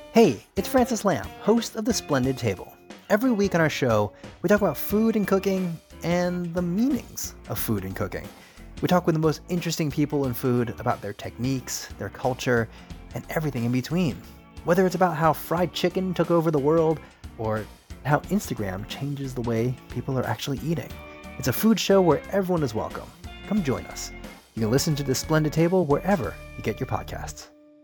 Hey, it's Francis Lamb, host of The Splendid Table. Every week on our show, we talk about food and cooking and the meanings of food and cooking. We talk with the most interesting people in food about their techniques, their culture, and everything in between. Whether it's about how fried chicken took over the world or how Instagram changes the way people are actually eating. It's a food show where everyone is welcome. Come join us. You can listen to The Splendid Table wherever you get your podcasts.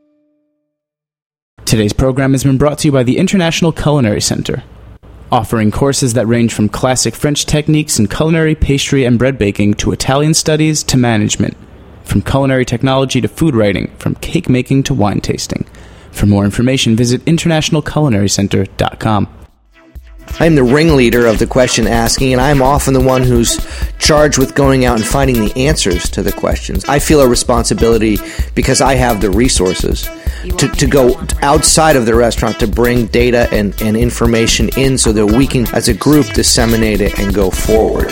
Today's program has been brought to you by the International Culinary Center, offering courses that range from classic French techniques in culinary, pastry, and bread baking to Italian studies to management, from culinary technology to food writing, from cake making to wine tasting. For more information, visit internationalculinarycenter.com. I'm the ringleader of the question asking, and I'm often the one who's charged with going out and finding the answers to the questions. I feel a responsibility because I have the resources to go outside of the restaurant to bring data and information in so that we can, as a group, disseminate it and go forward.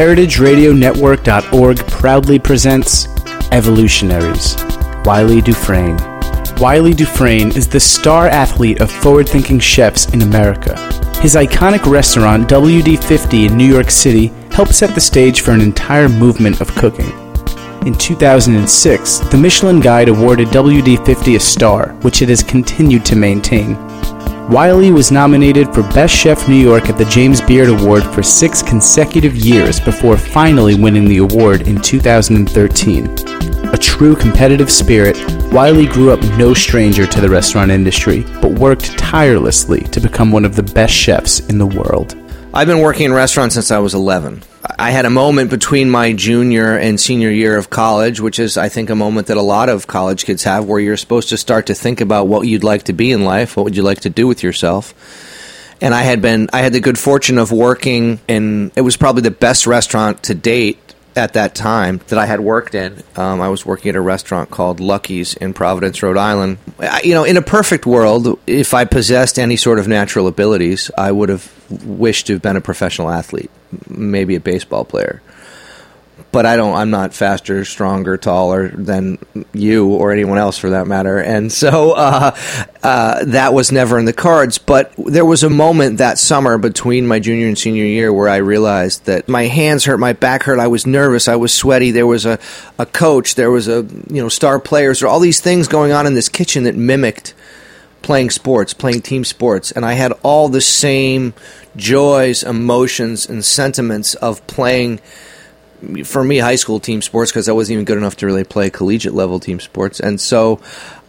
HeritageRadioNetwork.org proudly presents Evolutionaries, Wylie Dufresne. Wylie Dufresne is the star athlete of forward-thinking chefs in America. His iconic restaurant, WD50 in New York City, helped set the stage for an entire movement of cooking. In 2006, the Michelin Guide awarded WD50 a star, which it has continued to maintain. Wylie was nominated for Best Chef New York at the James Beard Award for 6 consecutive years before finally winning the award in 2013. A true competitive spirit, Wylie grew up no stranger to the restaurant industry, but worked tirelessly to become one of the best chefs in the world. I've been working in restaurants since I was 11. I had a moment between my junior and senior year of college, which is, I think, a moment that a lot of college kids have, where you're supposed to start to think about what you'd like to be in life, what would you like to do with yourself. And I had the good fortune of working in, it was probably the best restaurant to date at that time that I had worked in. I was working at a restaurant called Lucky's in Providence, Rhode Island. In a perfect world, if I possessed any sort of natural abilities, I would have wished to have been a professional athlete, maybe a baseball player. But I'm not faster, stronger, taller than you or anyone else for that matter. And so that was never in the cards. But there was a moment that summer between my junior and senior year where I realized that my hands hurt, my back hurt, I was nervous, I was sweaty. There was a coach, there was star players, there were all these things going on in this kitchen that mimicked playing sports, playing team sports. And I had all the same joys, emotions, and sentiments of playing, for me, high school team sports, because I wasn't even good enough to really play collegiate level team sports. And so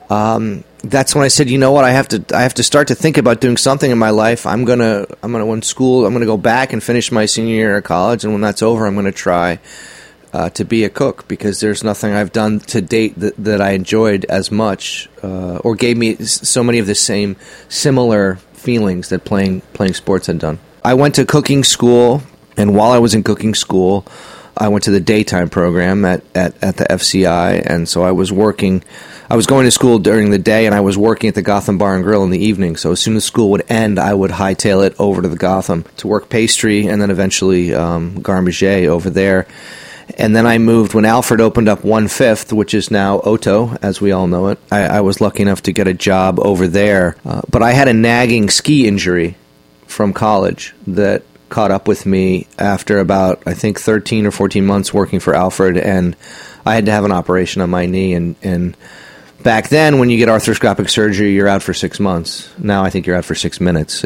that's when I said, you know what, I have to start to think about doing something in my life. I'm gonna when school, I'm gonna go back and finish my senior year of college, and when that's over, I'm gonna try to be a cook, because there's nothing I've done to date that I enjoyed as much or gave me so many of the same similar feelings that playing sports had done. I went to cooking school, and while I was in cooking school, I went to the daytime program at the FCI, and so I was going to school during the day, and I was working at the Gotham Bar and Grill in the evening. So as soon as school would end, I would hightail it over to the Gotham to work pastry, and then eventually garde manger over there. And then I moved when Alfred opened up 1/5, which is now Otto, as we all know it. I was lucky enough to get a job over there, but I had a nagging ski injury from college that caught up with me after about, I think, 13 or 14 months working for Alfred, and I had to have an operation on my knee. And back then, when you get arthroscopic surgery, you're out for 6 months. Now I think you're out for 6 minutes.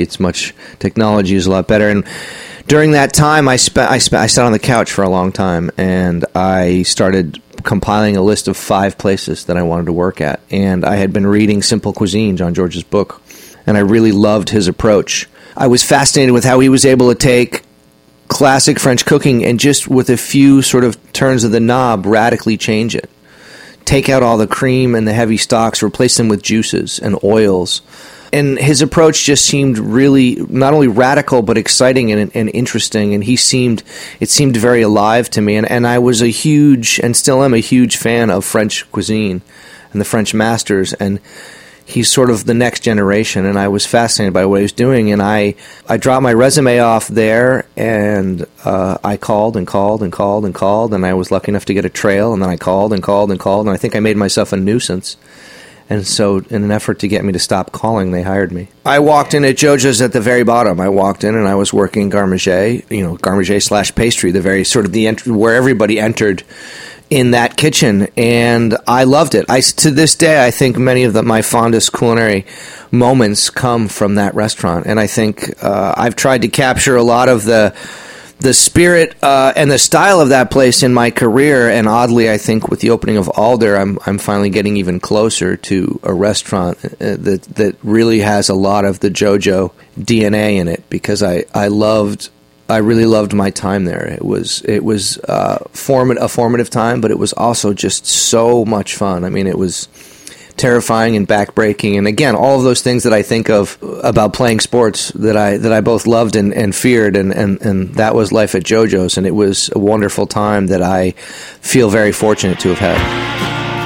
Technology is a lot better. And during that time, I sat on the couch for a long time, and I started compiling a list of 5 places that I wanted to work at. And I had been reading Simple Cuisine, John George's book, and I really loved his approach. I was fascinated with how he was able to take classic French cooking and just with a few sort of turns of the knob radically change it. Take out all the cream and the heavy stocks, replace them with juices and oils. And his approach just seemed really not only radical but exciting and interesting, and it seemed very alive to me. And I was a huge, and still am a huge fan of French cuisine and the French masters, and he's sort of the next generation, and I was fascinated by what he was doing. And I dropped my resume off there, and I called and called and called and called, and I was lucky enough to get a trail, and then I called and called and called, and I think I made myself a nuisance. And so in an effort to get me to stop calling, they hired me. I walked in at JoJo's at the very bottom. I walked in and I was working garmager/pastry, the very sort of where everybody entered in that kitchen, and I loved it. To this day, I think many of my fondest culinary moments come from that restaurant, and I think I've tried to capture a lot of the spirit and the style of that place in my career, and oddly, I think with the opening of Alder, I'm finally getting even closer to a restaurant that really has a lot of the JoJo DNA in it, because I really loved my time there. It was a formative time, but it was also just so much fun. I mean, it was terrifying and backbreaking, and again, all of those things that I think of about playing sports that I both loved and feared, and that was life at JoJo's, and it was a wonderful time that I feel very fortunate to have had.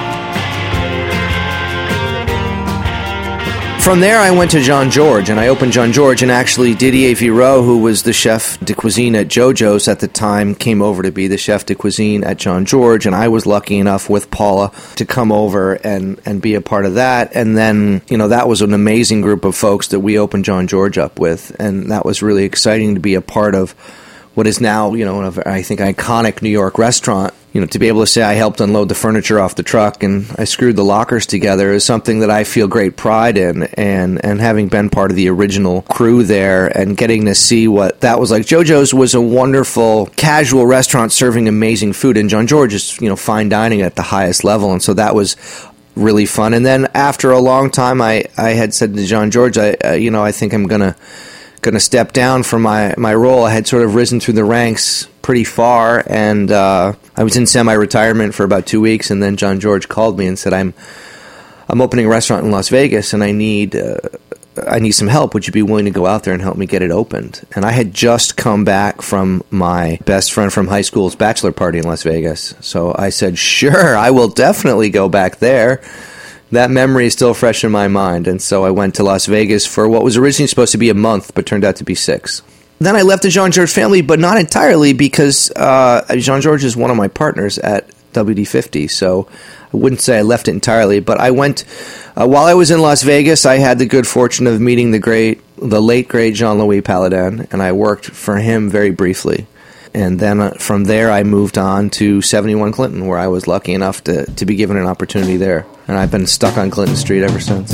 From there, I went to Jean-Georges, and I opened Jean-Georges, and actually Didier Viraud, who was the chef de cuisine at JoJo's at the time, came over to be the chef de cuisine at Jean-Georges, and I was lucky enough with Paula to come over and be a part of that. And then, that was an amazing group of folks that we opened Jean-Georges up with, and that was really exciting to be a part of what is now, I think, iconic New York restaurant. To be able to say I helped unload the furniture off the truck and I screwed the lockers together is something that I feel great pride in, and having been part of the original crew there and getting to see what that was like. JoJo's was a wonderful casual restaurant serving amazing food, and Jean-Georges is, fine dining at the highest level, and so that was really fun. And then after a long time, I had said to Jean-Georges, I think I'm gonna step down from my role. I had sort of risen through the ranks pretty far, and I was in semi-retirement for about 2 weeks, and then Jean-Georges called me and said, I'm opening a restaurant in Las Vegas, and I need some help. Would you be willing to go out there and help me get it opened? And I had just come back from my best friend from high school's bachelor party in Las Vegas, so I said, sure, I will definitely go back there. That memory is still fresh in my mind, and so I went to Las Vegas for what was originally supposed to be a month, but turned out to be 6. Then I left the Jean-Georges family, but not entirely, because Jean-Georges is one of my partners at WD-50, so I wouldn't say I left it entirely, but I went, while I was in Las Vegas, I had the good fortune of meeting the late great Jean-Louis Paladin, and I worked for him very briefly. And then from there, I moved on to 71 Clinton, where I was lucky enough to be given an opportunity there. And I've been stuck on Clinton Street ever since.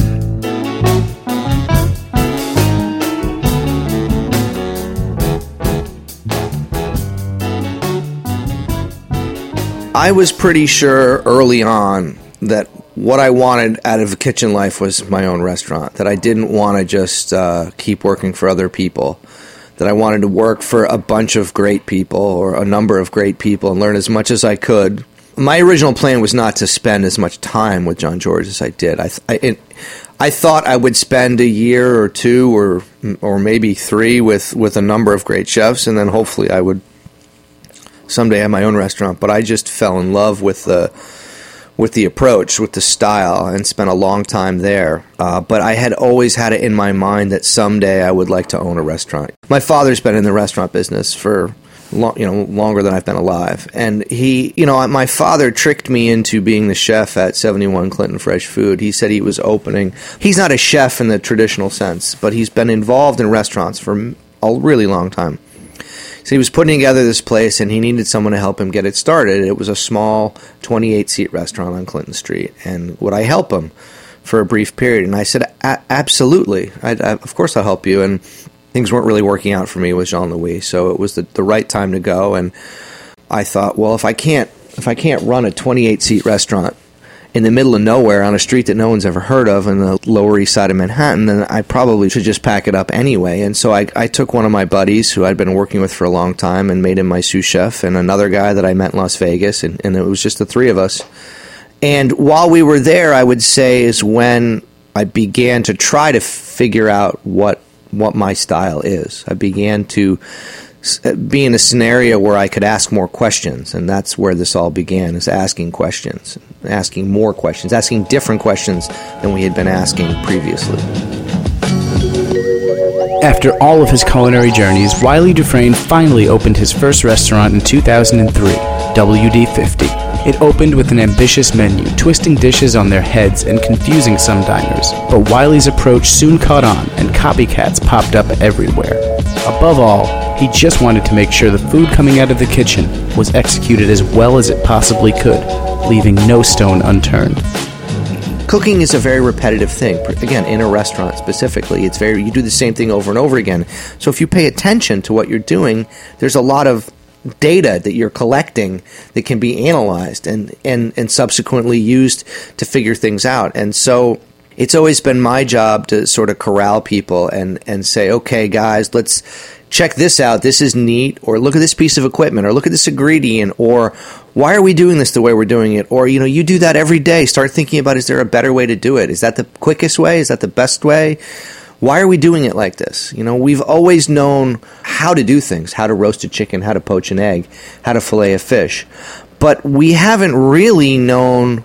I was pretty sure early on that what I wanted out of kitchen life was my own restaurant, that I didn't want to just keep working for other people, that I wanted to work for a bunch of great people or a number of great people and learn as much as I could. My original plan was not to spend as much time with Jean-Georges as I did. I thought I would spend a year or 2 or maybe 3 with a number of great chefs, and then hopefully I would someday have my own restaurant. But I just fell in love with the approach, with the style, and spent a long time there. But I had always had it in my mind that someday I would like to own a restaurant. My father's been in the restaurant business for longer than I've been alive, and my father tricked me into being the chef at 71 Clinton Fresh Food. He said he was opening. He's not a chef in the traditional sense, but he's been involved in restaurants for a really long time. So he was putting together this place, and he needed someone to help him get it started. It was a small 28-seat restaurant on Clinton Street, and would I help him for a brief period? And I said, absolutely. Of course I'll help you. And things weren't really working out for me with Jean-Louis, so it was the right time to go. And I thought, well, if I can't run a 28-seat restaurant in the middle of nowhere on a street that no one's ever heard of in the Lower East Side of Manhattan, then I probably should just pack it up anyway. And so I took one of my buddies who I'd been working with for a long time and made him my sous chef, and another guy that I met in Las Vegas, and it was just the 3 of us. And while we were there, I would say, is when I began to try to figure out what my style is. I began to be in a scenario where I could ask more questions, and that's where this all began, is asking questions, asking more questions, asking different questions than we had been asking previously. After all of his culinary journeys, Wylie Dufresne finally opened his first restaurant in 2003, WD-50. It opened with an ambitious menu, twisting dishes on their heads and confusing some diners. But Wiley's approach soon caught on, and copycats popped up everywhere. Above all, he just wanted to make sure the food coming out of the kitchen was executed as well as it possibly could, leaving no stone unturned. Cooking is a very repetitive thing. Again, in a restaurant specifically, you do the same thing over and over again. So if you pay attention to what you're doing, there's a lot of data that you're collecting that can be analyzed and subsequently used to figure things out. And so it's always been my job to sort of corral people and say, okay, guys, let's check this out. This is neat. Or look at this piece of equipment, or look at this ingredient, or why are we doing this the way we're doing it? Or, you do that every day. Start thinking about, is there a better way to do it? Is that the quickest way? Is that the best way? Why are we doing it like this? We've always known how to do things, how to roast a chicken, how to poach an egg, how to fillet a fish. But we haven't really known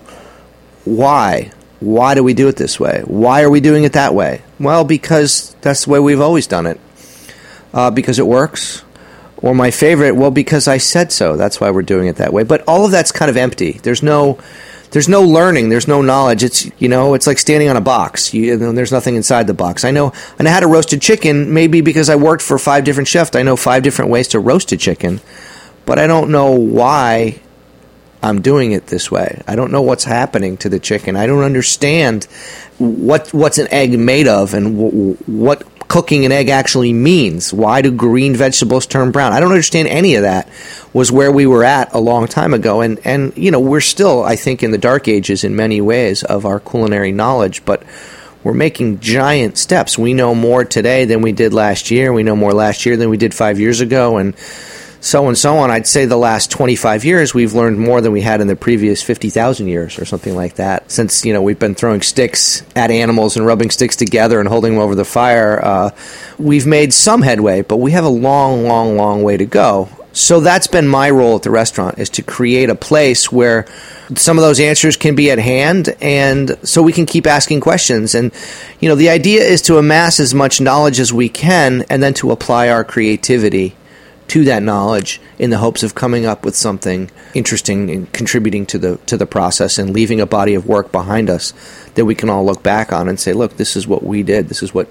why. Why do we do it this way? Why are we doing it that way? Well, because that's the way we've always done it. Because it works. Or my favorite, well, because I said so. That's why we're doing it that way. But all of that's kind of empty. There's no learning. There's no knowledge. It's like standing on a box. There's nothing inside the box. I know how to roast a chicken, maybe because I worked for 5 different chefs. I know 5 different ways to roast a chicken, but I don't know why I'm doing it this way. I don't know what's happening to the chicken. I don't understand what's an egg made of and what cooking an egg actually means. Why do green vegetables turn brown? I don't understand any of that. Was where we were at a long time ago. And we're still, I think, in the dark ages in many ways of our culinary knowledge, but we're making giant steps. We know more today than we did last year. We know more last year than we did 5 years ago, and so on. I'd say the last 25 years, we've learned more than we had in the previous 50,000 years or something like that. Since, we've been throwing sticks at animals and rubbing sticks together and holding them over the fire, we've made some headway, but we have a long, long, long way to go. So that's been my role at the restaurant, is to create a place where some of those answers can be at hand, and so we can keep asking questions. And, the idea is to amass as much knowledge as we can and then to apply our creativity to that knowledge in the hopes of coming up with something interesting and contributing to the process and leaving a body of work behind us that we can all look back on and say, look, this is what we did. This is what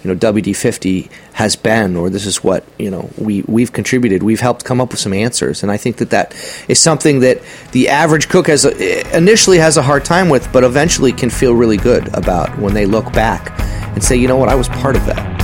WD-50 has been, or this is what we've contributed. We've helped come up with some answers, and I think that is something that the average cook initially has a hard time with, but eventually can feel really good about when they look back and say, you know what, I was part of that.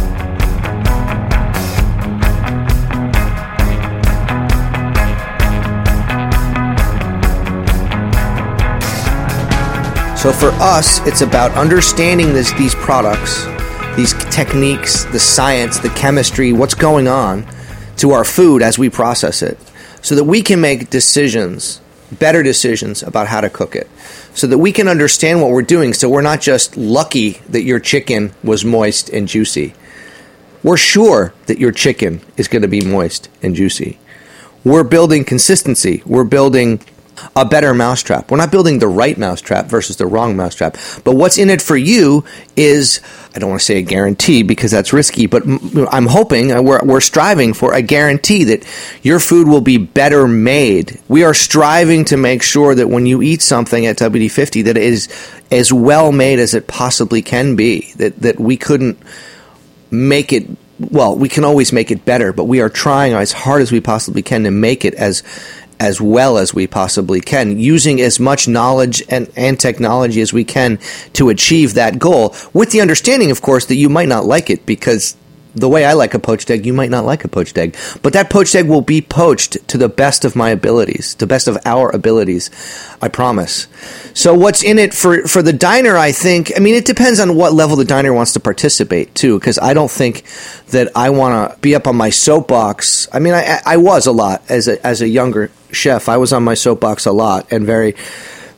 So for us, it's about understanding these products, these techniques, the science, the chemistry, what's going on to our food as we process it, so that we can make better decisions about how to cook it, so that we can understand what we're doing, so we're not just lucky that your chicken was moist and juicy. We're sure that your chicken is going to be moist and juicy. We're building consistency. We're building a better mousetrap. We're not building the right mousetrap versus the wrong mousetrap. But what's in it for you is, I don't want to say a guarantee because that's risky, but I'm hoping, we're striving for a guarantee that your food will be better made. We are striving to make sure that when you eat something at WD-50 that it is as well made as it possibly can be, that we couldn't make it, well, we can always make it better, but we are trying as hard as we possibly can to make it as well as we possibly can, using as much knowledge and technology as we can to achieve that goal, with the understanding, of course, that you might not like it, because the way I like a poached egg, you might not like a poached egg. But that poached egg will be poached to the best of my abilities, the best of our abilities, I promise. So what's in it for the diner, I think, it depends on what level the diner wants to participate, too, because I don't think that I want to be up on my soapbox. I was a lot as a younger chef. I was on my soapbox a lot and very,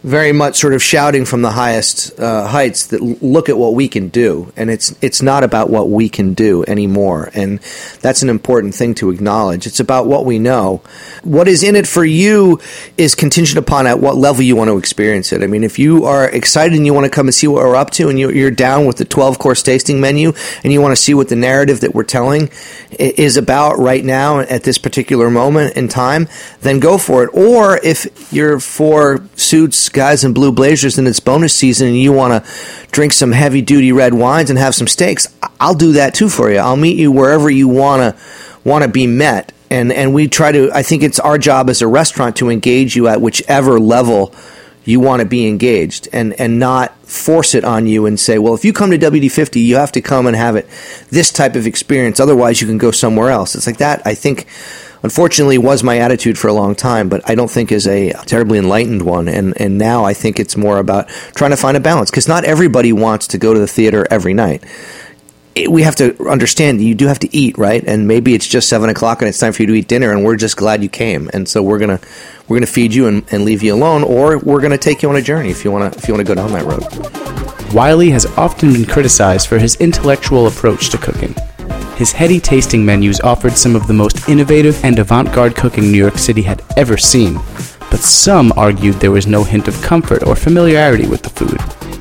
very much sort of shouting from the highest heights that look at what we can do, and it's not about what we can do anymore, and that's an important thing to acknowledge. It's about what we know. What is in it for you is contingent upon at what level you want to experience it. I mean, if you are excited and you want to come and see what we're up to, and you're down with the 12-course tasting menu, and you want to see what the narrative that we're telling is about right now at this particular moment in time, then go for it. Or if you're for suits, guys in blue blazers, and it's bonus season and you want to drink some heavy duty red wines and have some steaks, I'll do that too for you. I'll meet you wherever you want to be met. And we try to, I think it's our job as a restaurant to engage you at whichever level you want to be engaged, and not force it on you and say, well, if you come to WD-50, you have to come and have it this type of experience. Otherwise, you can go somewhere else. It's like that, I think, unfortunately, was my attitude for a long time, but I don't think is a terribly enlightened one. And now I think it's more about trying to find a balance, because not everybody wants to go to the theater every night. We have to understand you do have to eat, right? And maybe it's just 7 o'clock and it's time for you to eat dinner, and we're just glad you came. And so we're gonna feed you and leave you alone, or we're gonna take you on a journey if you wanna go down that road. Wiley has often been criticized for his intellectual approach to cooking. His heady tasting menus offered some of the most innovative and avant-garde cooking New York City had ever seen, but some argued there was no hint of comfort or familiarity with the food.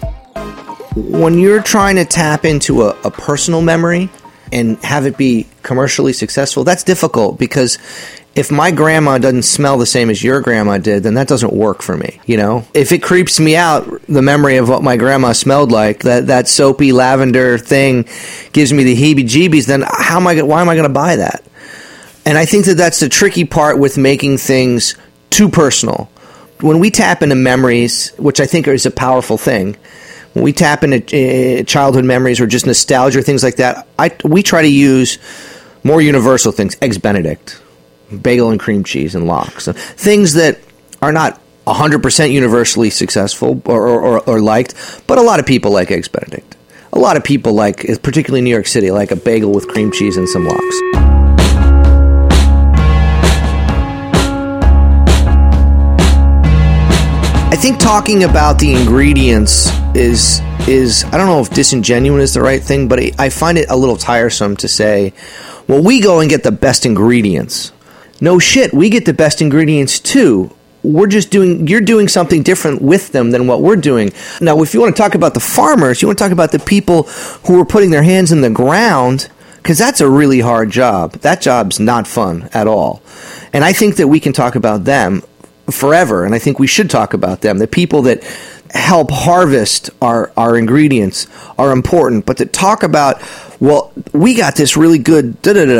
When you're trying to tap into a personal memory and have it be commercially successful, that's difficult, because if my grandma doesn't smell the same as your grandma did, then that doesn't work for me, you know? If it creeps me out, the memory of what my grandma smelled like, that soapy lavender thing gives me the heebie-jeebies, then why am I going to buy that? And I think that that's the tricky part with making things too personal. When we tap into memories, which I think is a powerful thing, when we tap into childhood memories or just nostalgia or things like that, we try to use more universal things. Eggs Benedict, bagel and cream cheese, and lox. Things that are not 100% universally successful or liked, but a lot of people like Eggs Benedict. A lot of people like, particularly in New York City, like a bagel with cream cheese and some lox. I think talking about the ingredients is I don't know if disingenuous is the right thing, but I find it a little tiresome to say, well, we go and get the best ingredients. No shit, we get the best ingredients too. You're doing something different with them than what we're doing. Now, if you want to talk about the farmers, you want to talk about the people who are putting their hands in the ground, because that's a really hard job. That job's not fun at all. And I think that we can talk about them forever, and I think we should talk about them. The people that help harvest our ingredients are important, but to talk about, well, we got this really good,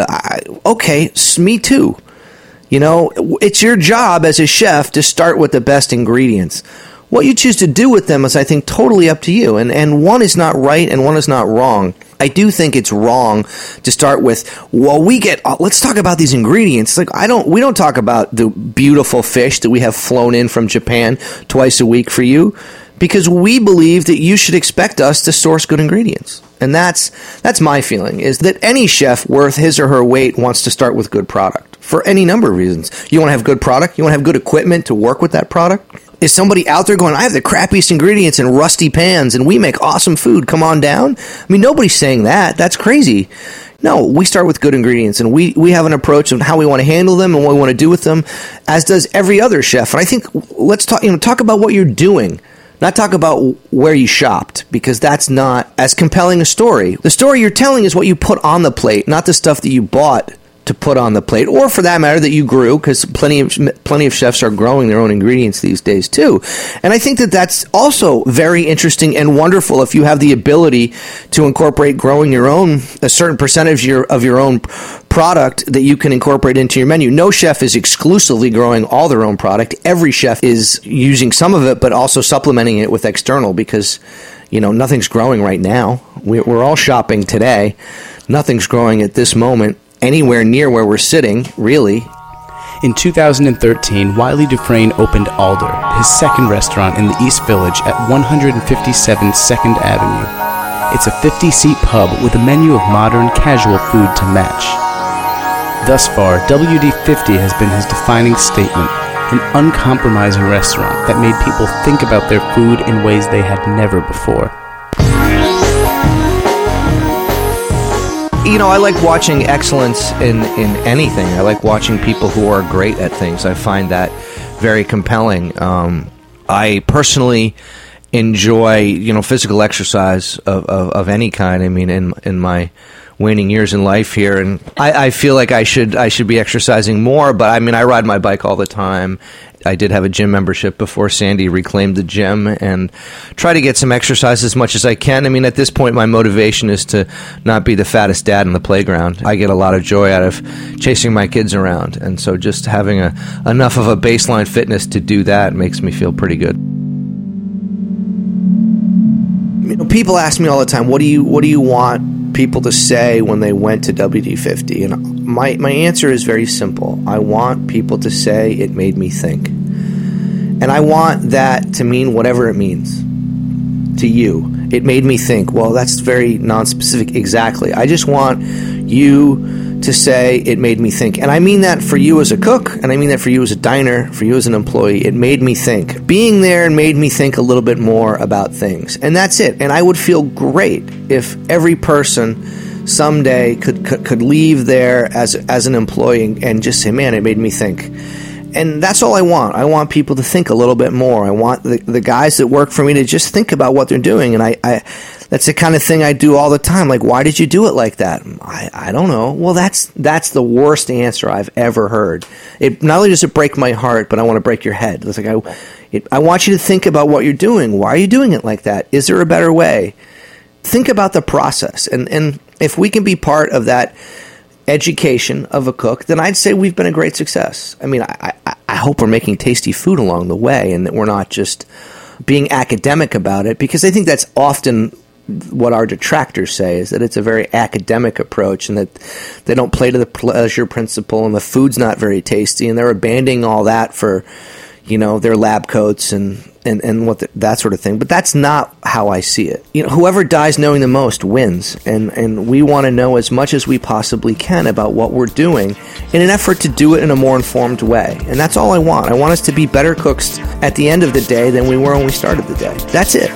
okay, me too. You know, it's your job as a chef to start with the best ingredients. What you choose to do with them is, I think, totally up to you. And one is not right and one is not wrong. I do think it's wrong to start with, well, let's talk about these ingredients. Like, we don't talk about the beautiful fish that we have flown in from Japan twice a week for you, because we believe that you should expect us to source good ingredients. And that's my feeling, is that any chef worth his or her weight wants to start with good product for any number of reasons. You want to have good product. You want to have good equipment to work with that product. Is somebody out there going, I have the crappiest ingredients and rusty pans and we make awesome food, come on down? I mean, nobody's saying that. That's crazy. No, we start with good ingredients, and we have an approach of how we want to handle them and what we want to do with them, as does every other chef. And I think let's talk about what you're doing, not talk about where you shopped, because that's not as compelling a story. The story you're telling is what you put on the plate, not the stuff that you bought to put on the plate, or for that matter that you grew, because plenty of chefs are growing their own ingredients these days too. And I think that that's also very interesting and wonderful if you have the ability to incorporate growing a certain percentage of your own product that you can incorporate into your menu. No chef is exclusively growing all their own product. Every chef is using some of it, but also supplementing it with external, because nothing's growing right now. We're all shopping today. Nothing's growing at this moment anywhere near where we're sitting, really. In 2013, Wiley Dufresne opened Alder, his second restaurant in the East Village at 157 2nd Avenue. It's a 50-seat pub with a menu of modern, casual food to match. Thus far, WD-50 has been his defining statement. an uncompromising restaurant that made people think about their food in ways they had never before. You know, I like watching excellence in anything. I like watching people who are great at things. I find that very compelling. I personally enjoy, physical exercise of any kind. I mean, in my waning years in life here, and I feel like I should be exercising more, but I mean, I ride my bike all the time. I did have a gym membership before Sandy reclaimed the gym, and try to get some exercise as much as I can. I mean, at this point, my motivation is to not be the fattest dad in the playground. I get a lot of joy out of chasing my kids around, and so just having enough of a baseline fitness to do that makes me feel pretty good. People ask me all the time, what do you want people to say when they went to WD-50? And my answer is very simple. I want people to say it made me think. And I want that to mean whatever it means to you. It made me think. Well, that's very non-specific. Exactly. I just want you to say it made me think. And I mean that for you as a cook, and I mean that for you as a diner, for you as an employee. It made me think. Being there made me think a little bit more about things. And that's it. And I would feel great if every person someday could leave there as an employee and just say, man, it made me think. And that's all I want. I want people to think a little bit more. I want the guys that work for me to just think about what they're doing. And I that's the kind of thing I do all the time. Like, why did you do it like that? I don't know. Well, that's the worst answer I've ever heard. It not only does it break my heart, but I want to break your head. It's like I want you to think about what you're doing. Why are you doing it like that? Is there a better way? Think about the process. And if we can be part of that education of a cook, then I'd say we've been a great success. I mean, I hope we're making tasty food along the way and that we're not just being academic about it, because I think that's often what our detractors say, is that it's a very academic approach and that they don't play to the pleasure principle and the food's not very tasty and they're abandoning all that for, their lab coats and what that sort of thing. But that's not how I see it. Whoever dies knowing the most wins, and we want to know as much as we possibly can about what we're doing in an effort to do it in a more informed way. And that's all I want. I want us to be better cooks at the end of the day than we were when we started the day. That's it.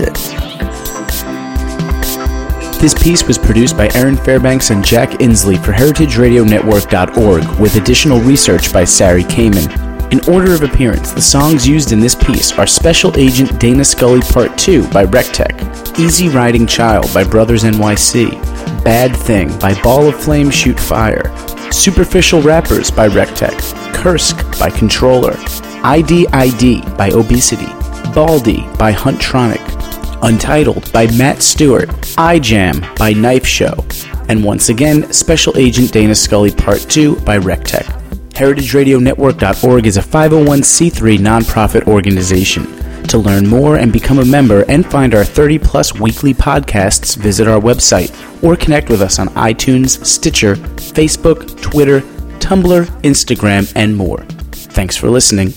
This piece was produced by Aaron Fairbanks and Jack Inslee for heritageradionetwork.org with additional research by Sari Kamen. In order of appearance, the songs used in this piece are Special Agent Dana Scully Part 2 by Rectech, Easy Riding Child by Brothers NYC, Bad Thing by Ball of Flame Shoot Fire, Superficial Rappers by Rectech, Kursk by Controller, ID by Obesity, Baldy by Huntronic, Untitled by Matt Stewart, iJam by Knife Show, and once again, Special Agent Dana Scully Part 2 by Rectech. HeritageRadioNetwork.org is a 501c3 nonprofit organization. To learn more and become a member and find our 30-plus weekly podcasts, visit our website or connect with us on iTunes, Stitcher, Facebook, Twitter, Tumblr, Instagram, and more. Thanks for listening.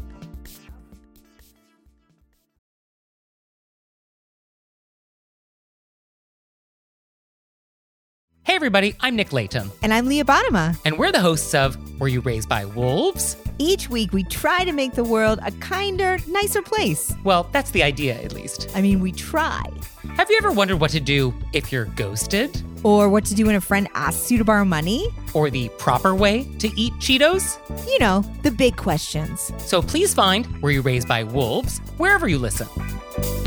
Hey everybody, I'm Nick Latham. And I'm Leah Bottima. And we're the hosts of Were You Raised by Wolves? Each week we try to make the world a kinder, nicer place. Well, that's the idea, at least. I mean, we try. Have you ever wondered what to do if you're ghosted? Or what to do when a friend asks you to borrow money? Or the proper way to eat Cheetos? You know, the big questions. So please find Were You Raised by Wolves wherever you listen.